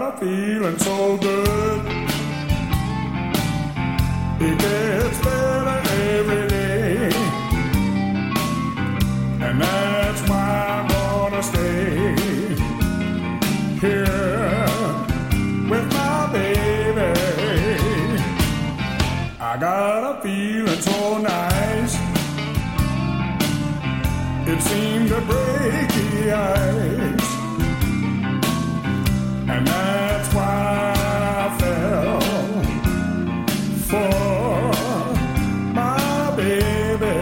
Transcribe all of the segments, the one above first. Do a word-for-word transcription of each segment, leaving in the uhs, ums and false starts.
got a feeling so good. It gets better every day, and that's why I'm gonna stay here with my baby. I got a feeling so nice, it seemed to break the ice, and that's why I fell for my baby.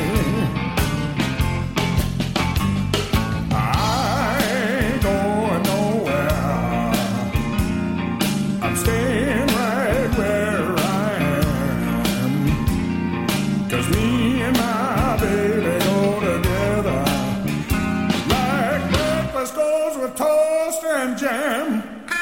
I ain't going nowhere, I'm staying right where I am, 'cause me and my baby go together like breakfast goes with toast and jam.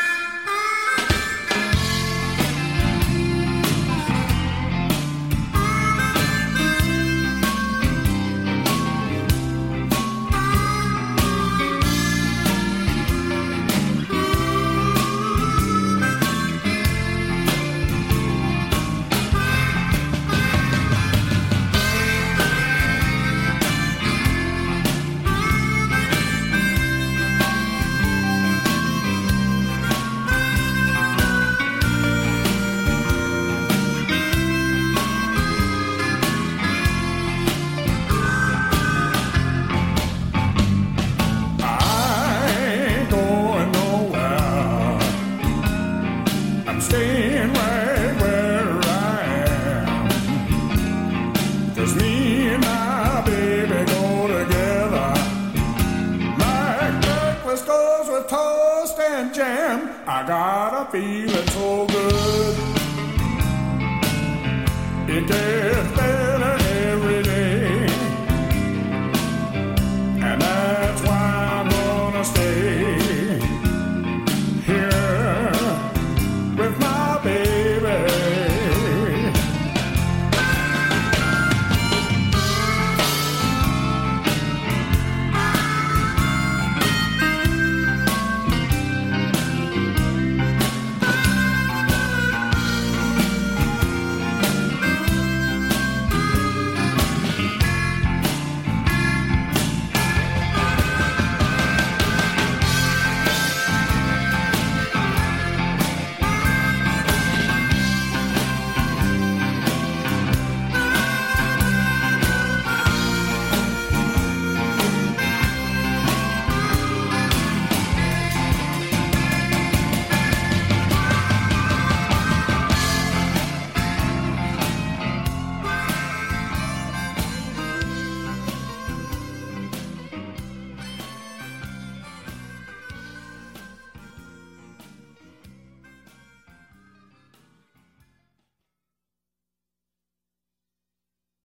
Staying right where I am, 'cause me and my baby go together like breakfast goes with toast and jam. I got a feeling so good, it gets